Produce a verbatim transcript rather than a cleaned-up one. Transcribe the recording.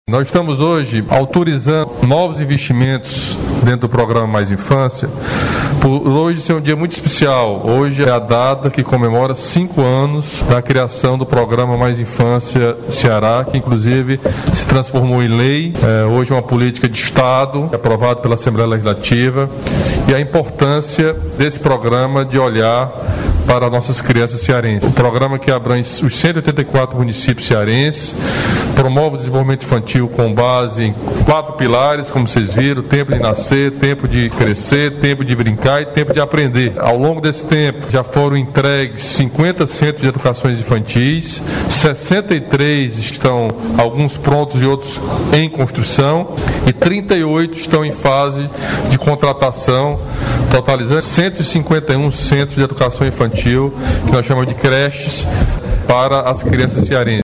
Nós estamos hoje autorizando novos investimentos dentro do programa Mais Infância. Por hoje ser um dia muito especial. Hoje é a data que comemora cinco anos da criação do programa Mais Infância Ceará, que inclusive se transformou em lei. É, hoje é uma política de Estado, aprovada pela Assembleia Legislativa, e a importância desse programa de olhar para nossas crianças cearenses. Um programa que abrange os cento e oitenta e quatro municípios cearenses, promove o desenvolvimento infantil com base em quatro pilares, como vocês viram: tempo de nascer, tempo de crescer, tempo de brincar e tempo de aprender. Ao longo desse tempo, já foram entregues cinquenta centros de educações infantis, sessenta e três estão, alguns prontos e outros em construção, e trinta e oito estão em fase de contratação, totalizando cento e cinquenta e um centros de educação infantil, que nós chamamos de creches, para as crianças cearenses.